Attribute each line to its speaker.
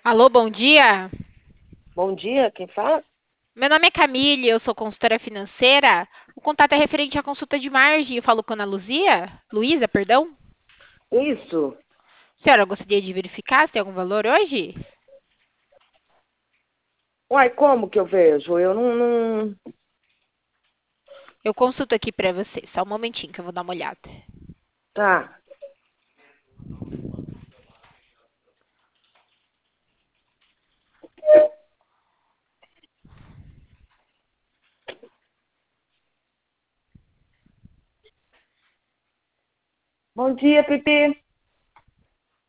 Speaker 1: Alô, bom dia.
Speaker 2: Bom dia, quem fala?
Speaker 1: Meu nome é Camille, eu sou consultora financeira. O contato é referente à consulta de margem. Eu falo com a Ana Luzia? Luísa, perdão.
Speaker 2: Isso.
Speaker 1: Senhora, eu gostaria de verificar se tem algum valor hoje?
Speaker 2: Uai, como que eu vejo? Eu não.
Speaker 1: Eu consulto aqui para você. Só um momentinho que eu vou dar uma olhada.
Speaker 2: Tá. Bom dia, Pipi.